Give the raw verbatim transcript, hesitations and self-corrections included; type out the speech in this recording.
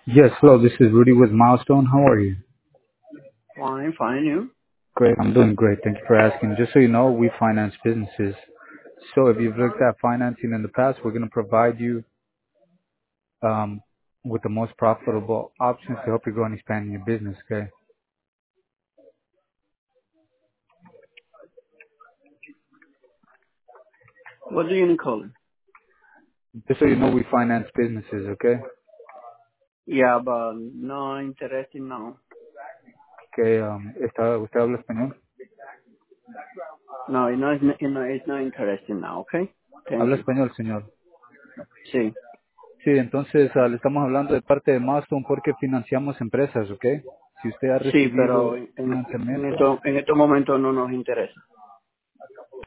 Yes, hello, this is Rudy with Milestone. How are you? Fine, fine, you? Great, I'm doing great. Thank you for asking. Just so you know, we finance businesses. So if you've looked at financing in the past, we're going to provide you um, with the most profitable options to help you grow and expand your business, okay? What do you need calling? Just so you know, we finance businesses, okay? Yeah, but no interested now. Okay, um, ¿está, ¿usted habla español? No, it's not, it's not, it's not interesting now, okay? Thank Habla you. español, señor. Sí, Sí, entonces ah, le estamos hablando de parte de Milestone porque financiamos empresas, ¿ok? Si usted ha sí, pero recibido en, en, en, financiamiento, esto, en estos momentos no nos interesa.